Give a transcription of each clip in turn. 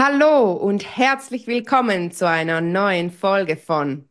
Hallo und herzlich willkommen zu einer neuen Folge von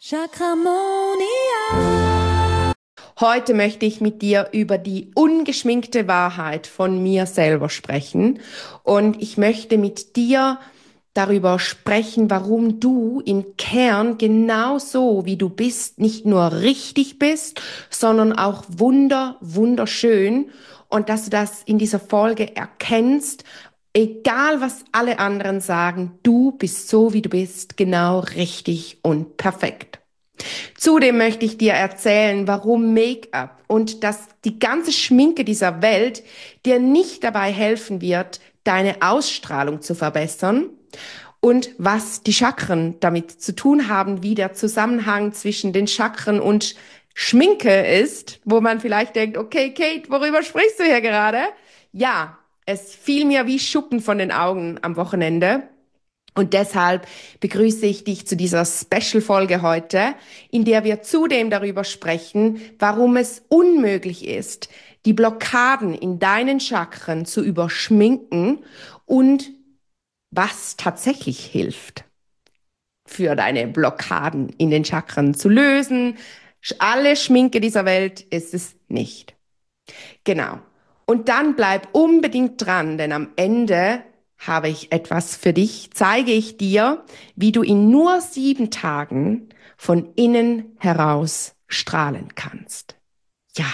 Chakramonia. Heute möchte ich mit dir über die ungeschminkte Wahrheit von mir selber sprechen und ich möchte mit dir darüber sprechen, warum du im Kern genauso wie du bist, nicht nur richtig bist, sondern auch wunderschön und dass du das in dieser Folge erkennst. Egal, was alle anderen sagen, du bist so, wie du bist, genau richtig und perfekt. Zudem möchte ich dir erzählen, warum Make-up und dass die ganze Schminke dieser Welt dir nicht dabei helfen wird, deine Ausstrahlung zu verbessern und was die Chakren damit zu tun haben, wie der Zusammenhang zwischen den Chakren und Schminke ist, wo man vielleicht denkt, okay, Kate, worüber sprichst du hier gerade? Ja, es fiel mir wie Schuppen von den Augen am Wochenende. Und deshalb begrüße ich dich zu dieser Special-Folge heute, in der wir zudem darüber sprechen, warum es unmöglich ist, die Blockaden in deinen Chakren zu überschminken und was tatsächlich hilft, für deine Blockaden in den Chakren zu lösen. Alle Schminke dieser Welt ist es nicht. Genau. Und dann bleib unbedingt dran, denn am Ende habe ich etwas für dich, zeige ich dir, wie du in nur 7 Tagen von innen heraus strahlen kannst. Ja,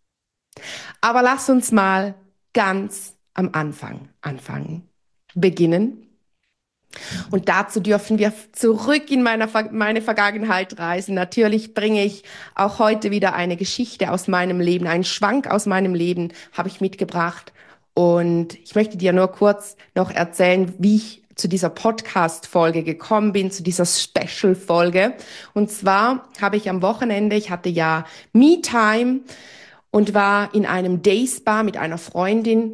aber lass uns mal ganz am Anfang anfangen. Beginnen. Und dazu dürfen wir zurück in meine Vergangenheit reisen. Natürlich bringe ich auch heute wieder eine Geschichte aus meinem Leben, einen Schwank aus meinem Leben habe ich mitgebracht. Und ich möchte dir nur kurz noch erzählen, wie ich zu dieser Podcast-Folge gekommen bin, zu dieser Special-Folge. Und zwar habe ich am Wochenende, ich hatte ja Me-Time und war in einem Day-Spa mit einer Freundin.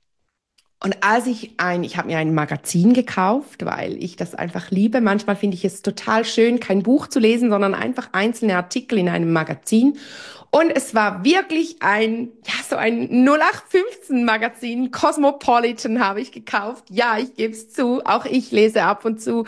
Und ich habe mir ein Magazin gekauft, weil ich das einfach liebe. Manchmal finde ich es total schön, kein Buch zu lesen, sondern einfach einzelne Artikel in einem Magazin. Und es war wirklich so ein 0815 Magazin. Cosmopolitan habe ich gekauft. Ja, ich gebe es zu. Auch ich lese ab und zu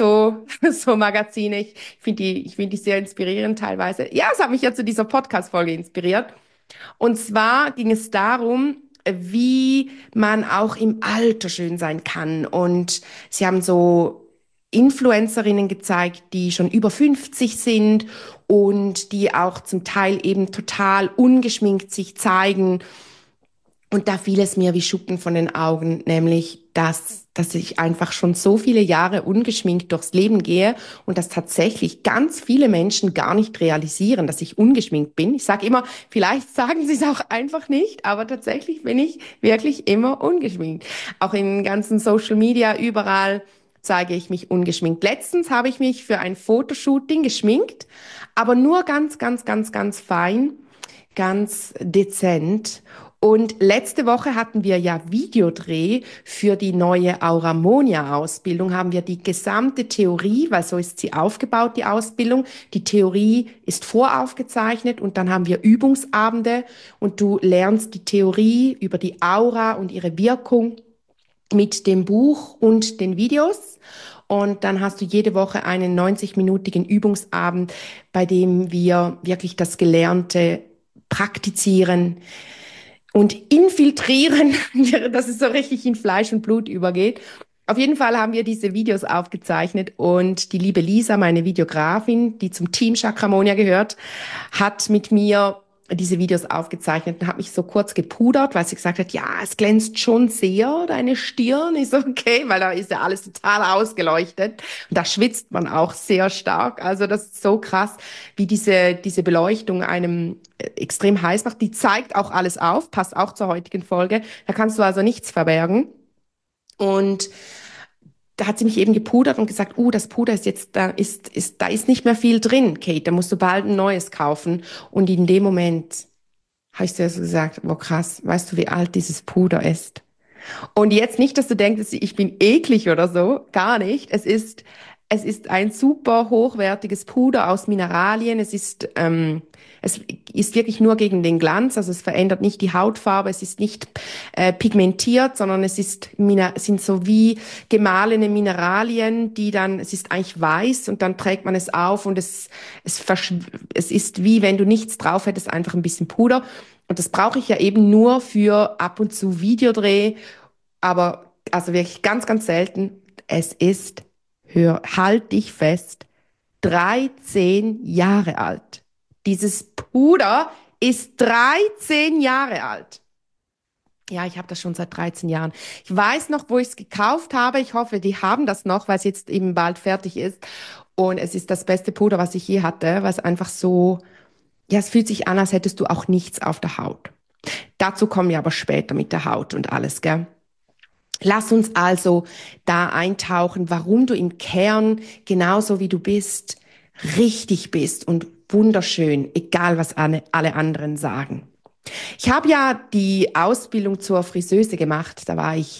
so Magazine. Ich finde die sehr inspirierend teilweise. Ja, es hat mich ja zu dieser Podcast-Folge inspiriert. Und zwar ging es darum, wie man auch im Alter schön sein kann. Und sie haben so Influencerinnen gezeigt, die schon über 50 sind und die auch zum Teil eben total ungeschminkt sich zeigen. Und da fiel es mir wie Schuppen von den Augen, nämlich, dass ich einfach schon so viele Jahre ungeschminkt durchs Leben gehe und dass tatsächlich ganz viele Menschen gar nicht realisieren, dass ich ungeschminkt bin. Ich sage immer, vielleicht sagen sie es auch einfach nicht, aber tatsächlich bin ich wirklich immer ungeschminkt. Auch in ganzen Social Media, überall zeige ich mich ungeschminkt. Letztens habe ich mich für ein Fotoshooting geschminkt, aber nur ganz fein, ganz dezent. Und letzte Woche hatten wir ja Videodreh für die neue Auramonia-Ausbildung, haben wir die gesamte Theorie, weil so ist sie aufgebaut, die Ausbildung. Die Theorie ist voraufgezeichnet und dann haben wir Übungsabende und du lernst die Theorie über die Aura und ihre Wirkung mit dem Buch und den Videos. Und dann hast du jede Woche einen 90-minütigen Übungsabend, bei dem wir wirklich das Gelernte praktizieren und infiltrieren, dass es so richtig in Fleisch und Blut übergeht. Auf jeden Fall haben wir diese Videos aufgezeichnet und die liebe Lisa, meine Videografin, die zum Team Chakramonia gehört, hat mit mir diese Videos aufgezeichnet und hat mich so kurz gepudert, weil sie gesagt hat, ja, es glänzt schon sehr, deine Stirn. Ich so, okay, weil da ist ja alles total ausgeleuchtet und da schwitzt man auch sehr stark. Also das ist so krass, wie diese Beleuchtung einem extrem heiß macht. Die zeigt auch alles auf, passt auch zur heutigen Folge. Da kannst du also nichts verbergen. Und da hat sie mich eben gepudert und gesagt, das Puder ist jetzt, da ist nicht mehr viel drin, Kate, da musst du bald ein neues kaufen. Und in dem Moment habe ich dir so gesagt, wow, krass, weißt du, wie alt dieses Puder ist? Und jetzt nicht, dass du denkst, ich bin eklig oder so, gar nicht. Es ist Es ist ein super hochwertiges Puder aus Mineralien. Es ist wirklich nur gegen den Glanz, also es verändert nicht die Hautfarbe, es ist nicht pigmentiert, sondern sind so wie gemahlene Mineralien, es ist eigentlich weiß und dann trägt man es auf und es ist wie wenn du nichts drauf hättest, einfach ein bisschen Puder. Und das brauche ich ja eben nur für ab und zu Videodreh, aber also wirklich ganz, ganz selten. Es ist, halt dich fest, 13 Jahre alt. Dieses Puder ist 13 Jahre alt. Ja, ich habe das schon seit 13 Jahren. Ich weiß noch, wo ich es gekauft habe. Ich hoffe, die haben das noch, weil es jetzt eben bald fertig ist. Und es ist das beste Puder, was ich je hatte, weil es einfach so, ja, es fühlt sich an, als hättest du auch nichts auf der Haut. Dazu kommen wir aber später mit der Haut und alles, gell? Lass uns also da eintauchen, warum du im Kern, genauso wie du bist, richtig bist und wunderschön, egal was alle anderen sagen. Ich habe ja die Ausbildung zur Friseuse gemacht. Da war ich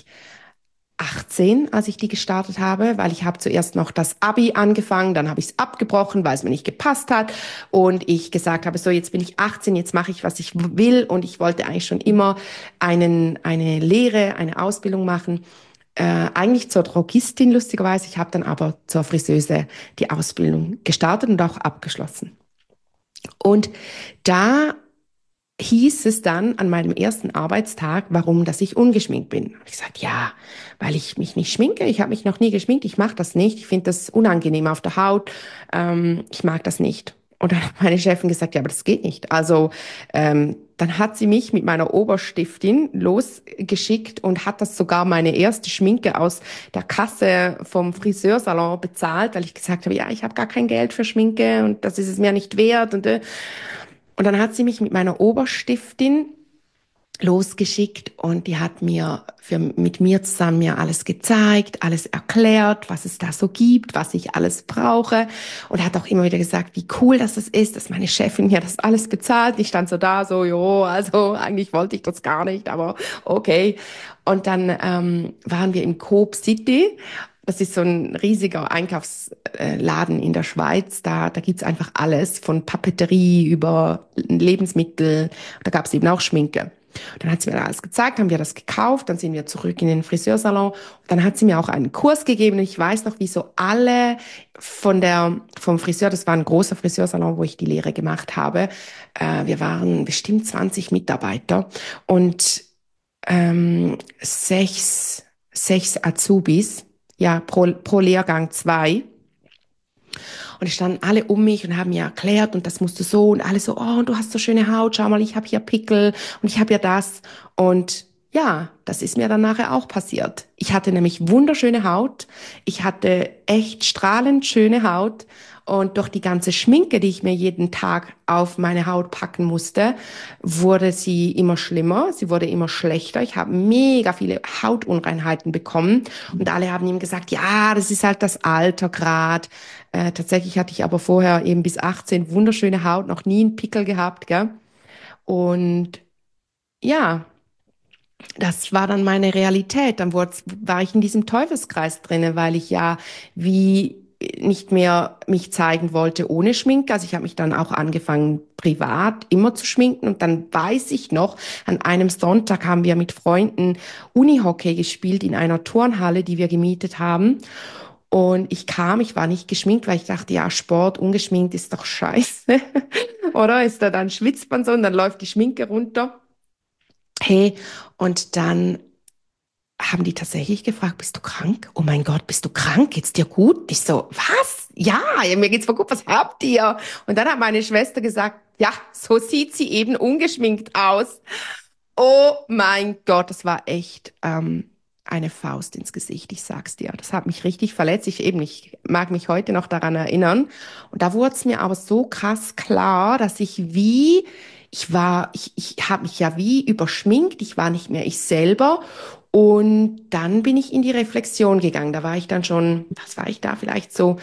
18, als ich die gestartet habe, weil ich habe zuerst noch das Abi angefangen, dann habe ich es abgebrochen, weil es mir nicht gepasst hat und ich gesagt habe, so jetzt bin ich 18, jetzt mache ich, was ich will und ich wollte eigentlich schon immer eine Lehre, eine Ausbildung machen, eigentlich zur Drogistin lustigerweise. Ich habe dann aber zur Friseuse die Ausbildung gestartet und auch abgeschlossen. Und da hieß es dann an meinem ersten Arbeitstag, warum, dass ich ungeschminkt bin. Hab ich gesagt, ja, weil ich mich nicht schminke. Ich habe mich noch nie geschminkt. Ich mache das nicht. Ich finde das unangenehm auf der Haut. Ich mag das nicht. Und dann hat meine Chefin gesagt, ja, aber das geht nicht. Also dann hat sie mich mit meiner Oberstiftin losgeschickt und hat das sogar meine erste Schminke aus der Kasse vom Friseursalon bezahlt, weil ich gesagt habe, ja, ich habe gar kein Geld für Schminke und das ist es mir nicht wert. Und dann hat sie mich mit meiner Oberstiftin losgeschickt und die hat mit mir zusammen mir alles gezeigt, alles erklärt, was es da so gibt, was ich alles brauche und hat auch immer wieder gesagt, wie cool das ist, dass meine Chefin mir das alles bezahlt. Ich stand so da, so, jo, also eigentlich wollte ich das gar nicht, aber okay. Und dann waren wir im Coop City. Das ist so ein riesiger Einkaufsladen in der Schweiz. Da gibt's einfach alles, von Papeterie über Lebensmittel. Da gab's eben auch Schminke. Dann hat sie mir alles gezeigt, haben wir das gekauft, dann sind wir zurück in den Friseursalon. Und dann hat sie mir auch einen Kurs gegeben. Und ich weiß noch, wie so alle vom Friseur, das war ein großer Friseursalon, wo ich die Lehre gemacht habe. Wir waren bestimmt 20 Mitarbeiter und sechs Azubis, ja, pro Lehrgang zwei. Und es standen alle um mich und haben mir erklärt und das musst du so und alle so, oh, und du hast so schöne Haut, schau mal, ich habe hier Pickel und ich habe ja das. Und ja, das ist mir dann nachher auch passiert. Ich hatte nämlich wunderschöne Haut. Ich hatte echt strahlend schöne Haut. Und durch die ganze Schminke, die ich mir jeden Tag auf meine Haut packen musste, wurde sie immer schlimmer. Sie wurde immer schlechter. Ich habe mega viele Hautunreinheiten bekommen. Und alle haben ihm gesagt, ja, das ist halt das Alter grad. Tatsächlich hatte ich aber vorher eben bis 18 wunderschöne Haut, noch nie einen Pickel gehabt, gell? Und ja, das war dann meine Realität. War ich in diesem Teufelskreis drinne, weil ich ja wie nicht mehr mich zeigen wollte ohne Schminke. Also ich habe mich dann auch angefangen, privat immer zu schminken. Und dann weiß ich noch, an einem Sonntag haben wir mit Freunden Unihockey gespielt in einer Turnhalle, die wir gemietet haben. Und ich war nicht geschminkt, weil ich dachte, ja, Sport ungeschminkt ist doch scheiße. Oder dann schwitzt man so und dann läuft die Schminke runter. Hey, und dann haben die tatsächlich gefragt, bist du krank? Oh mein Gott, bist du krank? Geht's dir gut? Ich so, was? Ja, mir geht's voll gut, was habt ihr? Und dann hat meine Schwester gesagt, ja, so sieht sie eben ungeschminkt aus. Oh mein Gott, das war echt eine Faust ins Gesicht, ich sag's dir. Das hat mich richtig verletzt. Ich mag mich heute noch daran erinnern. Und da wurde es mir aber so krass klar, dass ich habe mich ja wie überschminkt, ich war nicht mehr ich selber. Und dann bin ich in die Reflexion gegangen. Da war ich dann schon, was war ich da, vielleicht so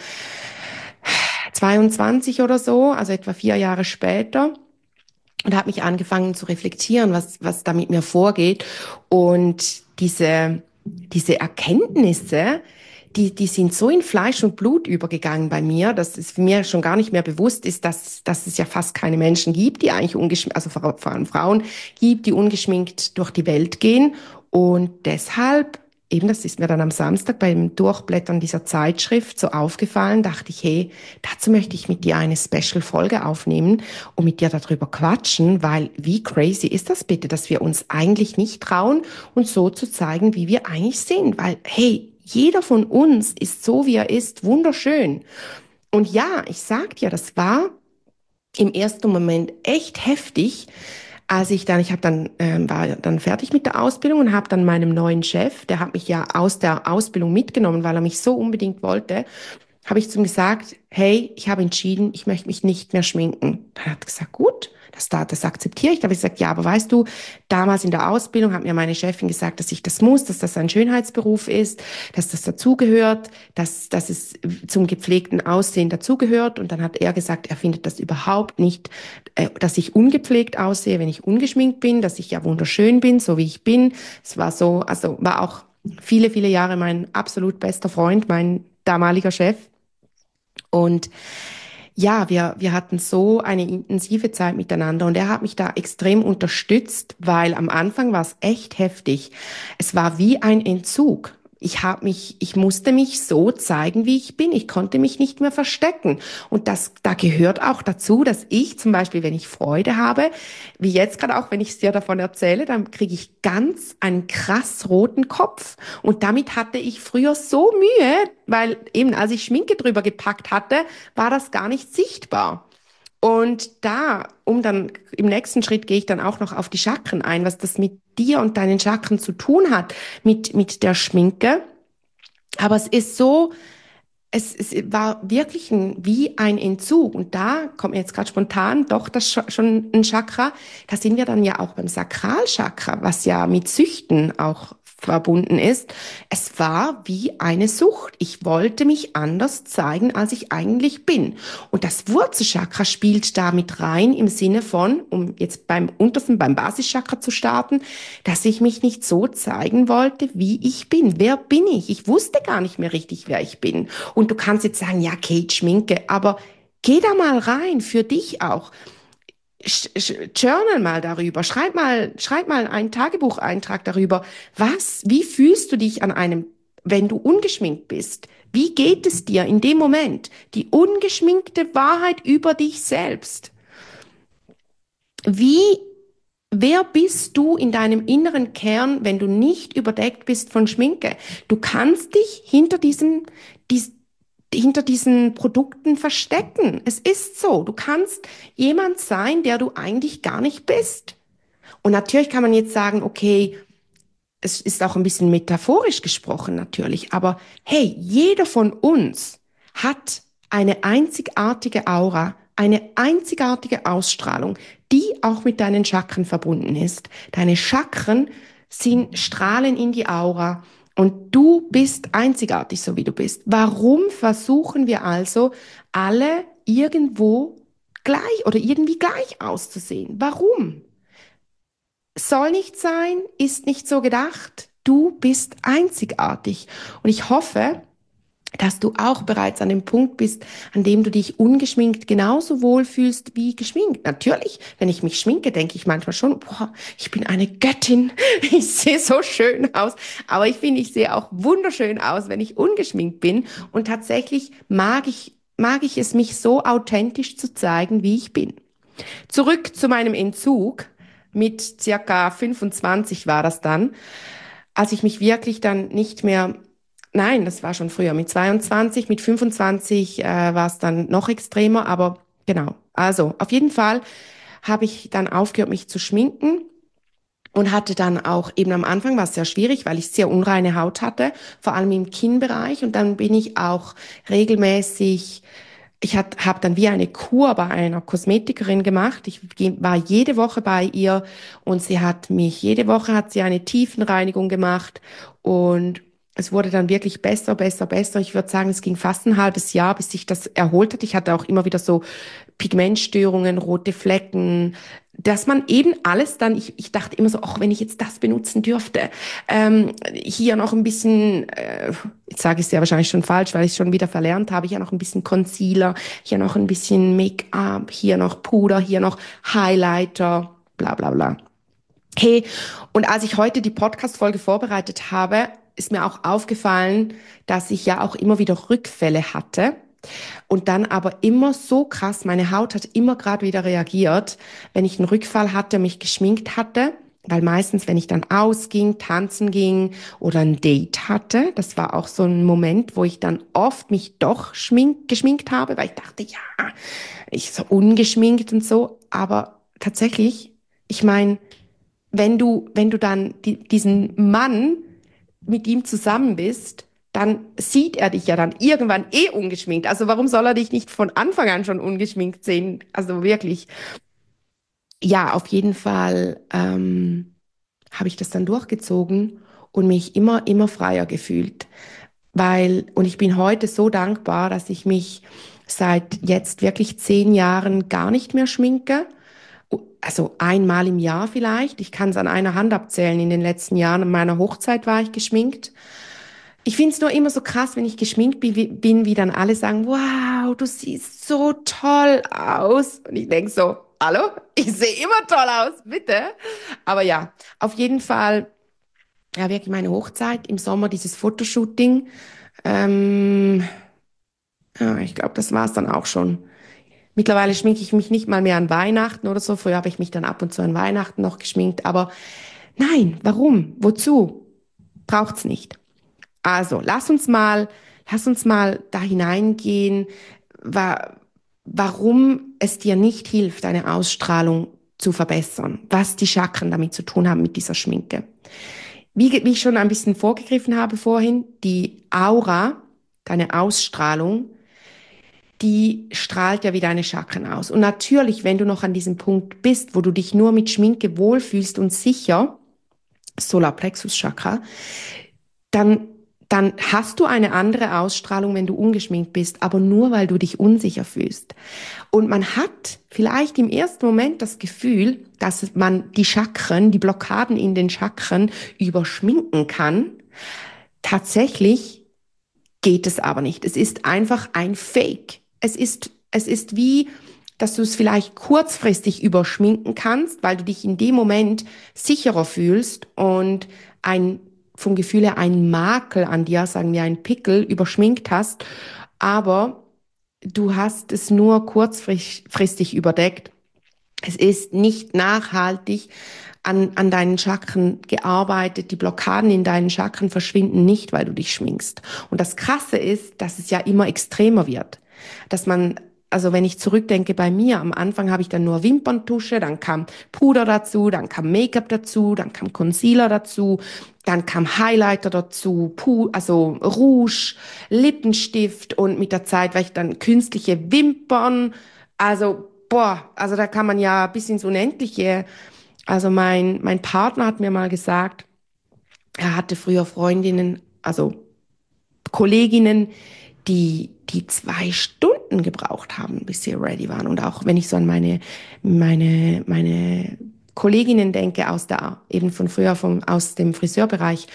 22 oder so, also etwa 4 Jahre später und habe mich angefangen zu reflektieren, was da mit mir vorgeht. Und diese Erkenntnisse, die sind so in Fleisch und Blut übergegangen bei mir, dass es mir schon gar nicht mehr bewusst ist, dass es ja fast keine Menschen gibt, die eigentlich ungeschminkt, also vor allem Frauen gibt, die ungeschminkt durch die Welt gehen. Und deshalb, eben das ist mir dann am Samstag beim Durchblättern dieser Zeitschrift so aufgefallen, dachte ich, hey, dazu möchte ich mit dir eine Special-Folge aufnehmen und mit dir darüber quatschen, weil wie crazy ist das bitte, dass wir uns eigentlich nicht trauen, uns so zu zeigen, wie wir eigentlich sind, weil hey, jeder von uns ist so, wie er ist, wunderschön. Und ja, ich sag dir, das war im ersten Moment echt heftig, als ich habe dann war dann fertig mit der Ausbildung und habe dann meinem neuen Chef, der hat mich ja aus der Ausbildung mitgenommen, weil er mich so unbedingt wollte, habe ich zu ihm gesagt, hey, ich habe entschieden, ich möchte mich nicht mehr schminken. Dann hat er gesagt, gut, das akzeptiere ich. Da habe ich gesagt, ja, aber weißt du, damals in der Ausbildung hat mir meine Chefin gesagt, dass ich das muss, dass das ein Schönheitsberuf ist, dass das dazugehört, dass es zum gepflegten Aussehen dazugehört. Und dann hat er gesagt, er findet das überhaupt nicht, dass ich ungepflegt aussehe, wenn ich ungeschminkt bin, dass ich ja wunderschön bin, so wie ich bin. Es war so, also war auch viele, viele Jahre mein absolut bester Freund, mein damaliger Chef. Und ja, wir hatten so eine intensive Zeit miteinander und er hat mich da extrem unterstützt, weil am Anfang war es echt heftig. Es war wie ein Entzug. Ich musste mich so zeigen, wie ich bin. Ich konnte mich nicht mehr verstecken. Und da gehört auch dazu, dass ich zum Beispiel, wenn ich Freude habe, wie jetzt gerade auch, wenn ich es dir davon erzähle, dann kriege ich ganz einen krass roten Kopf. Und damit hatte ich früher so Mühe, weil eben als ich Schminke drüber gepackt hatte, war das gar nicht sichtbar. Und im nächsten Schritt gehe ich dann auch noch auf die Chakren ein, was das mit dir und deinen Chakren zu tun hat, mit der Schminke. Aber es ist so, es war wirklich wie ein Entzug. Und da kommt mir jetzt gerade spontan doch das schon ein Chakra. Da sind wir dann ja auch beim Sakralchakra, was ja mit Süchten auch verbunden ist. Es war wie eine Sucht. Ich wollte mich anders zeigen, als ich eigentlich bin. Und das Wurzelchakra spielt da mit rein im Sinne von, um jetzt beim untersten, beim Basischakra zu starten, dass ich mich nicht so zeigen wollte, wie ich bin. Wer bin ich? Ich wusste gar nicht mehr richtig, wer ich bin. Und du kannst jetzt sagen, ja, Kate, Schminke, aber geh da mal rein, für dich auch. Journal mal darüber, schreib mal einen Tagebucheintrag darüber. Wie fühlst du dich wenn du ungeschminkt bist? Wie geht es dir in dem Moment? Die ungeschminkte Wahrheit über dich selbst. Wie, wer bist du in deinem inneren Kern, wenn du nicht überdeckt bist von Schminke? Du kannst dich hinter diesen Produkten verstecken. Es ist so. Du kannst jemand sein, der du eigentlich gar nicht bist. Und natürlich kann man jetzt sagen, okay, es ist auch ein bisschen metaphorisch gesprochen natürlich, aber hey, jeder von uns hat eine einzigartige Aura, eine einzigartige Ausstrahlung, die auch mit deinen Chakren verbunden ist. Deine Chakren sind Strahlen in die Aura und du bist einzigartig, so wie du bist. Warum versuchen wir also alle irgendwo gleich oder irgendwie gleich auszusehen? Warum? Soll nicht sein, ist nicht so gedacht. Du bist einzigartig. Und ich hoffe, dass du auch bereits an dem Punkt bist, an dem du dich ungeschminkt genauso wohlfühlst wie geschminkt. Natürlich, wenn ich mich schminke, denke ich manchmal schon, boah, ich bin eine Göttin, ich sehe so schön aus. Aber ich finde, ich sehe auch wunderschön aus, wenn ich ungeschminkt bin. Und tatsächlich mag ich es, mich so authentisch zu zeigen, wie ich bin. Zurück zu meinem Entzug. Mit circa 25 war das dann, als ich mich wirklich dann nicht mehr, nein, das war schon früher, mit 22, mit 25 war es dann noch extremer, aber genau. Also auf jeden Fall habe ich dann aufgehört, mich zu schminken. Und hatte dann auch, eben am Anfang war es sehr schwierig, weil ich sehr unreine Haut hatte, vor allem im Kinnbereich. Und dann bin ich auch regelmäßig, habe dann wie eine Kur bei einer Kosmetikerin gemacht. War jede Woche bei ihr und jede Woche hat sie eine Tiefenreinigung gemacht und es wurde dann wirklich besser, besser, besser. Ich würde sagen, es ging fast ein halbes Jahr, bis sich das erholt hat. Ich hatte auch immer wieder so Pigmentstörungen, rote Flecken, dass man eben alles dann, ich dachte immer so, ach, wenn ich jetzt das benutzen dürfte, hier noch ein bisschen jetzt sage ich es ja wahrscheinlich schon falsch, weil ich es schon wieder verlernt habe, hier noch ein bisschen Concealer, hier noch ein bisschen Make-up, hier noch Puder, hier noch Highlighter, bla bla bla. Hey, und als ich heute die Podcast-Folge vorbereitet habe, ist mir auch aufgefallen, dass ich ja auch immer wieder Rückfälle hatte und dann aber immer so krass, meine Haut hat immer gerade wieder reagiert, wenn ich einen Rückfall hatte, mich geschminkt hatte, weil meistens, wenn ich dann ausging, tanzen ging oder ein Date hatte, das war auch so ein Moment, wo ich dann oft mich doch geschminkt habe, weil ich dachte, ja, ich so ungeschminkt und so, aber tatsächlich, ich meine, wenn du dann diesen Mann mit ihm zusammen bist, dann sieht er dich ja dann irgendwann eh ungeschminkt. Also warum soll er dich nicht von Anfang an schon ungeschminkt sehen? Also wirklich. Ja, auf jeden Fall habe ich das dann durchgezogen und mich immer freier gefühlt. Und ich bin heute so dankbar, dass ich mich seit jetzt wirklich 10 Jahren gar nicht mehr schminke. Also einmal im Jahr vielleicht. Ich kann es an einer Hand abzählen. In den letzten Jahren an meiner Hochzeit war ich geschminkt. Ich finde es nur immer so krass, wenn ich geschminkt bin, wie dann alle sagen, wow, du siehst so toll aus. Und ich denke so, hallo, ich sehe immer toll aus, bitte. Aber ja, auf jeden Fall, ja, wirklich meine Hochzeit im Sommer, dieses Fotoshooting. Ähm, ja, ich glaube, das war es dann auch schon. Mittlerweile schminke ich mich nicht mal mehr an Weihnachten oder so. Früher habe ich mich dann ab und zu an Weihnachten noch geschminkt. Aber nein, warum? Wozu? Braucht's nicht. Also, lass uns mal da hineingehen, wa warum es dir nicht hilft, deine Ausstrahlung zu verbessern, was die Chakren damit zu tun haben mit dieser Schminke. Wie ich schon ein bisschen vorgegriffen habe vorhin, die Aura, deine Ausstrahlung, die strahlt ja wie deine Chakren aus. Und natürlich, wenn du noch an diesem Punkt bist, wo du dich nur mit Schminke wohlfühlst und sicher, Solarplexus Chakra, dann, dann hast du eine andere Ausstrahlung, wenn du ungeschminkt bist, aber nur, weil du dich unsicher fühlst. Und man hat vielleicht im ersten Moment das Gefühl, dass man die Chakren, die Blockaden in den Chakren überschminken kann. Tatsächlich geht es aber nicht. Es ist einfach ein Fake. Es ist wie, dass du es vielleicht kurzfristig überschminken kannst, weil du dich in dem Moment sicherer fühlst und vom Gefühl her ein Makel an dir, sagen wir ein Pickel, überschminkt hast, aber du hast es nur kurzfristig überdeckt. Es ist nicht nachhaltig an deinen Chakren gearbeitet. Die Blockaden in deinen Chakren verschwinden nicht, weil du dich schminkst. Und das Krasse ist, dass es ja immer extremer wird. Also wenn ich zurückdenke bei mir, am Anfang habe ich dann nur Wimperntusche, dann kam Puder dazu, dann kam Make-up dazu, dann kam Concealer dazu, dann kam Highlighter dazu, also Rouge, Lippenstift und mit der Zeit war ich dann künstliche Wimpern. Also, boah, also da kann man ja bis ins Unendliche. Also mein Partner hat mir mal gesagt, er hatte früher Freundinnen, also Kolleginnen, die 2 Stunden gebraucht haben, bis sie ready waren. Und auch wenn ich so an meine Kolleginnen denke eben von früher, aus dem Friseurbereich,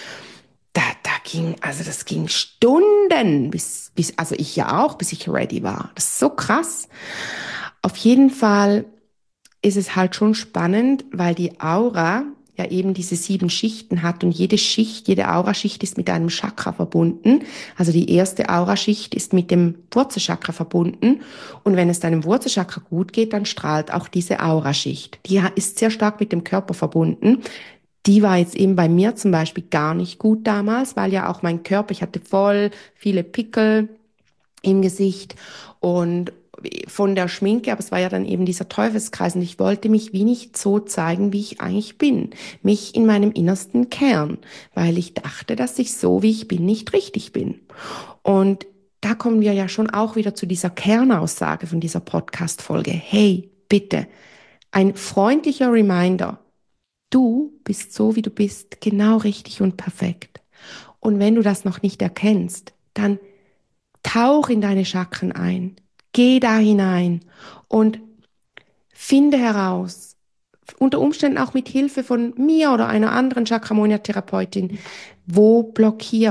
das ging Stunden, also ich ja auch, bis ich ready war. Das ist so krass. Auf jeden Fall ist es halt schon spannend, weil die Aura ja eben diese 7 Schichten hat und jede Auraschicht ist mit einem Chakra verbunden. Also die erste Auraschicht ist mit dem Wurzelchakra verbunden und wenn es deinem Wurzelchakra gut geht, dann strahlt auch diese Auraschicht. Die ist sehr stark mit dem Körper verbunden. Die war jetzt eben bei mir zum Beispiel gar nicht gut damals, weil ja auch mein Körper, ich hatte voll viele Pickel im Gesicht und von der Schminke, aber es war ja dann eben dieser Teufelskreis und ich wollte mich wie nicht so zeigen, wie ich eigentlich bin, mich in meinem innersten Kern, weil ich dachte, dass ich so, wie ich bin, nicht richtig bin. Und da kommen wir ja schon auch wieder zu dieser Kernaussage von dieser Podcast-Folge. Hey, bitte, ein freundlicher Reminder. Du bist so, wie du bist, genau richtig und perfekt. Und wenn du das noch nicht erkennst, dann tauch in deine Chakren ein, geh da hinein und finde heraus, unter Umständen auch mit Hilfe von mir oder einer anderen Chakramonia-Therapeutin, wo blockiert's?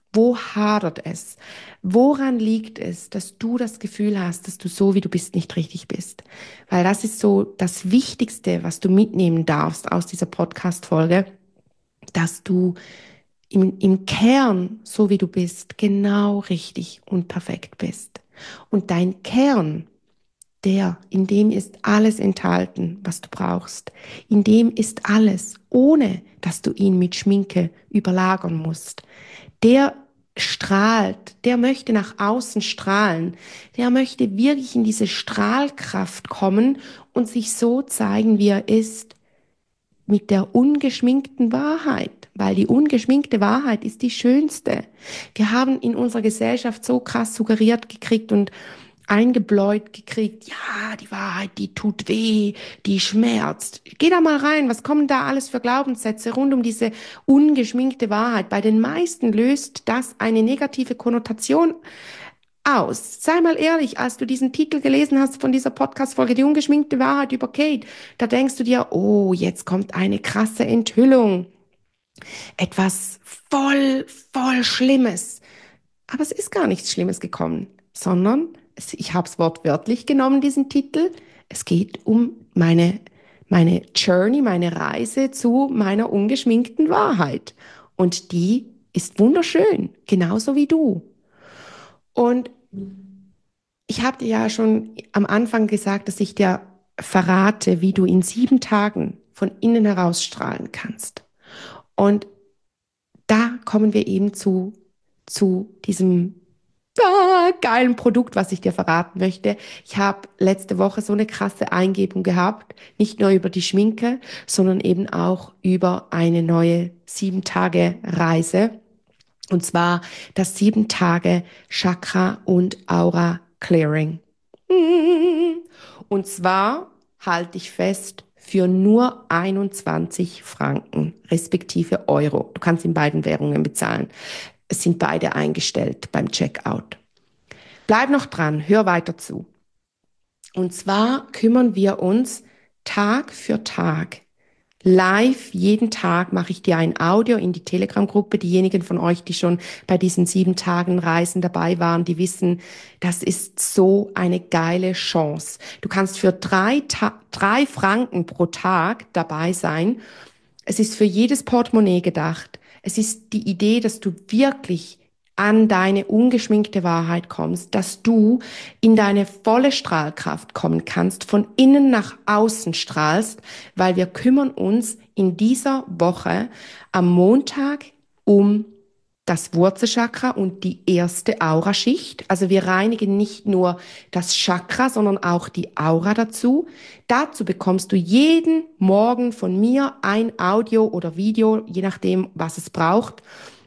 Wo hadert es? Woran liegt es, dass du das Gefühl hast, dass du so, wie du bist, nicht richtig bist? Weil das ist so das Wichtigste, was du mitnehmen darfst aus dieser Podcast-Folge, dass du im Kern, so wie du bist, genau richtig und perfekt bist. Und dein Kern, in dem ist alles enthalten, was du brauchst. In dem ist alles, ohne dass du ihn mit Schminke überlagern musst. Der strahlt, der möchte nach außen strahlen, der möchte wirklich in diese Strahlkraft kommen und sich so zeigen, wie er ist, mit der ungeschminkten Wahrheit, weil die ungeschminkte Wahrheit ist die schönste. Wir haben in unserer Gesellschaft so krass suggeriert gekriegt und eingebläut gekriegt, ja, die Wahrheit, die tut weh, die schmerzt. Geh da mal rein, was kommen da alles für Glaubenssätze rund um diese ungeschminkte Wahrheit? Bei den meisten löst das eine negative Konnotation aus. Sei mal ehrlich, als du diesen Titel gelesen hast von dieser Podcast-Folge, die ungeschminkte Wahrheit über Kate, da denkst du dir, oh, jetzt kommt eine krasse Enthüllung. Etwas voll Schlimmes. Aber es ist gar nichts Schlimmes gekommen, sondern ich habe es wortwörtlich genommen, diesen Titel. Es geht um meine Journey, meine Reise zu meiner ungeschminkten Wahrheit. Und die ist wunderschön, genauso wie du. Und ich habe dir ja schon am Anfang gesagt, dass ich dir verrate, wie du in 7 Tagen von innen heraus strahlen kannst. Und da kommen wir eben zu diesem geilen Produkt, was ich dir verraten möchte. Ich habe letzte Woche so eine krasse Eingebung gehabt, nicht nur über die Schminke, sondern eben auch über eine neue 7 Tage Reise. Und zwar das 7 Tage Chakra und Aura Clearing. Und zwar halte ich fest für nur 21 Franken, respektive Euro. Du kannst in beiden Währungen bezahlen. Es sind beide eingestellt beim Checkout. Bleib noch dran, hör weiter zu. Und zwar kümmern wir uns Tag für Tag. Live, jeden Tag mache ich dir ein Audio in die Telegram-Gruppe. Diejenigen von euch, die schon bei diesen 7 Tagen Reisen dabei waren, die wissen, das ist so eine geile Chance. Du kannst für 3 Franken pro Tag dabei sein. Es ist für jedes Portemonnaie gedacht. Es ist die Idee, dass du wirklich an deine ungeschminkte Wahrheit kommst, dass du in deine volle Strahlkraft kommen kannst, von innen nach außen strahlst, weil wir kümmern uns in dieser Woche am Montag um das Wurzelchakra und die erste Auraschicht. Also wir reinigen nicht nur das Chakra, sondern auch die Aura dazu. Dazu bekommst du jeden Morgen von mir ein Audio oder Video, je nachdem, was es braucht,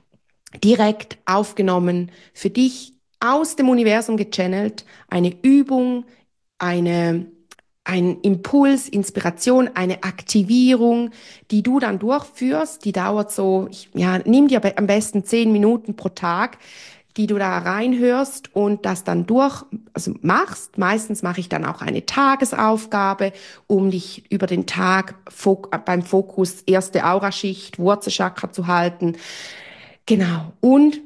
direkt aufgenommen, für dich aus dem Universum gechannelt, eine Übung, eine, ein Impuls, Inspiration, eine Aktivierung, die du dann durchführst. Die dauert so, nimm dir am besten 10 Minuten pro Tag, die du da reinhörst und das dann also machst. Meistens mache ich dann auch eine Tagesaufgabe, um dich über den Tag beim Fokus erste Auraschicht, Wurzelchakra zu halten. Genau. Und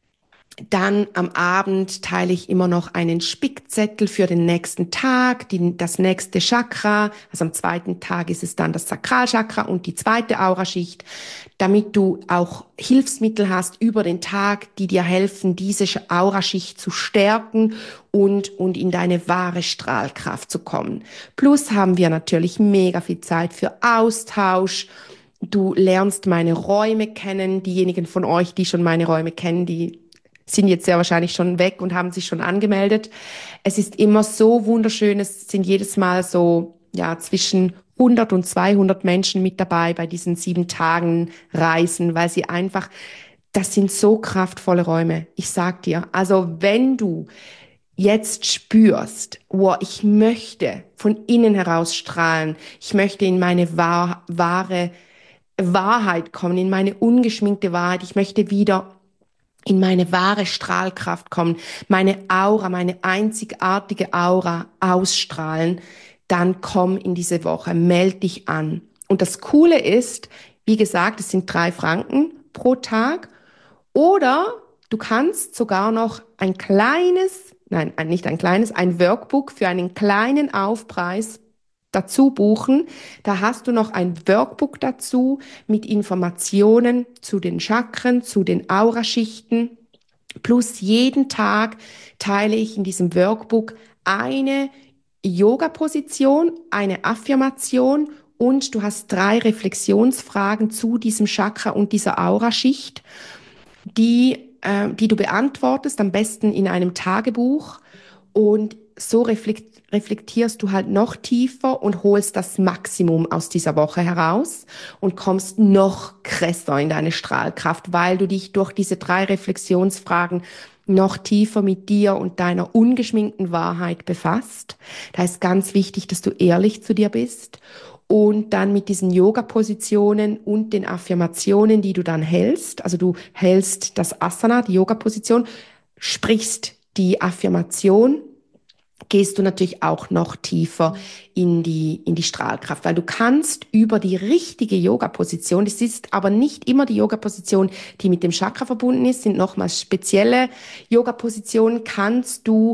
dann am Abend teile ich immer noch einen Spickzettel für den nächsten Tag, das nächste Chakra. Also am zweiten Tag ist es dann das Sakralchakra und die zweite Auraschicht, damit du auch Hilfsmittel hast über den Tag, die dir helfen, diese Auraschicht zu stärken und in deine wahre Strahlkraft zu kommen. Plus haben wir natürlich mega viel Zeit für Austausch. Du lernst meine Räume kennen. Diejenigen von euch, die schon meine Räume kennen, die sind jetzt sehr wahrscheinlich schon weg und haben sich schon angemeldet. Es ist immer so wunderschön. Es sind jedes Mal so, ja, zwischen 100 und 200 Menschen mit dabei bei diesen 7 Tagen Reisen, weil sie einfach, das sind so kraftvolle Räume. Ich sag dir, also wenn du jetzt spürst, wow, ich möchte von innen heraus strahlen, ich möchte in meine wahre Wahrheit kommen, in meine ungeschminkte Wahrheit, ich möchte wieder in meine wahre Strahlkraft kommen, meine Aura, meine einzigartige Aura ausstrahlen, dann komm in diese Woche, meld dich an. Und das Coole ist, wie gesagt, es sind 3 Franken pro Tag oder Du kannst sogar noch ein kleines, nein, nicht ein kleines, ein Workbook für einen kleinen Aufpreis dazu buchen. Da hast du noch ein Workbook dazu mit Informationen zu den Chakren, zu den Auraschichten. Plus jeden Tag teile ich in diesem Workbook eine Yoga-Position, eine Affirmation und du hast 3 Reflexionsfragen zu diesem Chakra und dieser Auraschicht, die du beantwortest, am besten in einem Tagebuch. Und so reflektierst du halt noch tiefer und holst das Maximum aus dieser Woche heraus und kommst noch krasser in deine Strahlkraft, weil du dich durch diese 3 Reflexionsfragen noch tiefer mit dir und deiner ungeschminkten Wahrheit befasst. Da ist ganz wichtig, dass du ehrlich zu dir bist und dann mit diesen Yoga-Positionen und den Affirmationen, die du dann hältst, also du hältst das Asana, die Yoga-Position, sprichst die Affirmation, gehst du natürlich auch noch tiefer in die Strahlkraft, weil du kannst über die richtige Yoga-Position, das ist aber nicht immer die Yoga-Position, die mit dem Chakra verbunden ist, sind nochmals spezielle Yoga-Positionen, kannst du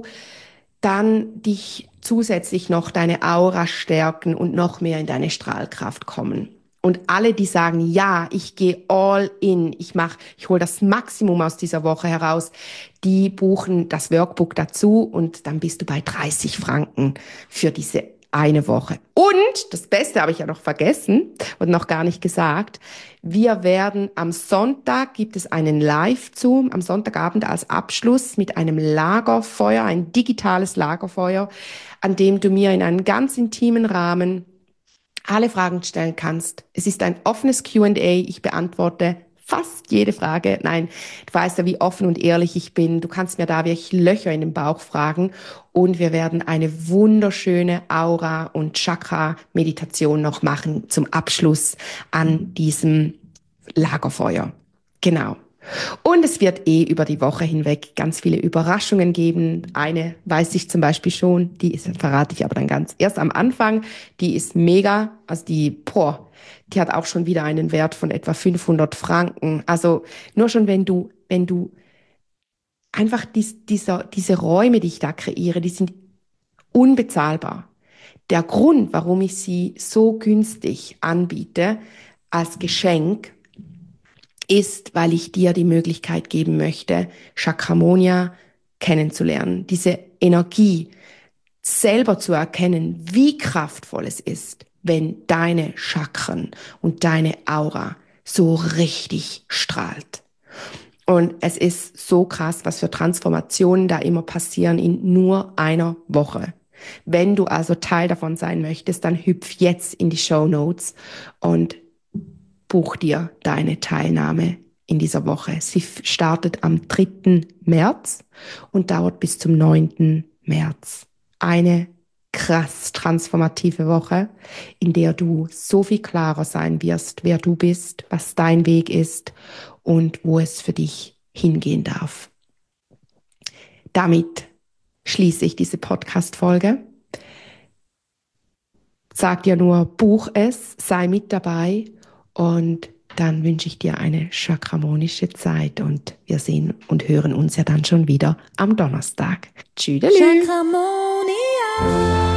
dann dich zusätzlich noch deine Aura stärken und noch mehr in deine Strahlkraft kommen. Und alle, die sagen, ja, ich gehe all in, ich hole das Maximum aus dieser Woche heraus, die buchen das Workbook dazu und dann bist du bei 30 Franken für diese eine Woche. Und das Beste habe ich ja noch vergessen und noch gar nicht gesagt. Wir werden am Sonntag, gibt es einen Live-Zoom, am Sonntagabend als Abschluss mit einem Lagerfeuer, ein digitales Lagerfeuer, an dem du mir in einem ganz intimen Rahmen alle Fragen stellen kannst. Es ist ein offenes Q&A. Ich beantworte fast jede Frage. Nein, du weißt ja, wie offen und ehrlich ich bin. Du kannst mir da wirklich Löcher in den Bauch fragen. Und wir werden eine wunderschöne Aura- und Chakra-Meditation noch machen zum Abschluss an diesem Lagerfeuer. Genau. Und es wird über die Woche hinweg ganz viele Überraschungen geben. Eine weiß ich zum Beispiel schon, verrate ich aber dann ganz erst am Anfang. Die ist mega, also die hat auch schon wieder einen Wert von etwa 500 Franken. Also nur schon, wenn du einfach diese Räume, die ich da kreiere, die sind unbezahlbar. Der Grund, warum ich sie so günstig anbiete als Geschenk, ist, weil ich dir die Möglichkeit geben möchte, Chakramonia kennenzulernen, diese Energie selber zu erkennen, wie kraftvoll es ist, wenn deine Chakren und deine Aura so richtig strahlt. Und es ist so krass, was für Transformationen da immer passieren in nur einer Woche. Wenn du also Teil davon sein möchtest, dann hüpf jetzt in die Shownotes und buch dir deine Teilnahme in dieser Woche. Sie startet am 3. März und dauert bis zum 9. März. Eine krass transformative Woche, in der du so viel klarer sein wirst, wer du bist, was dein Weg ist und wo es für dich hingehen darf. Damit schließe ich diese Podcast-Folge. Sag dir nur, buch es, sei mit dabei und dann wünsche ich dir eine chakramonische Zeit und wir sehen und hören uns ja dann schon wieder am Donnerstag. Tschüss. Chakramonia.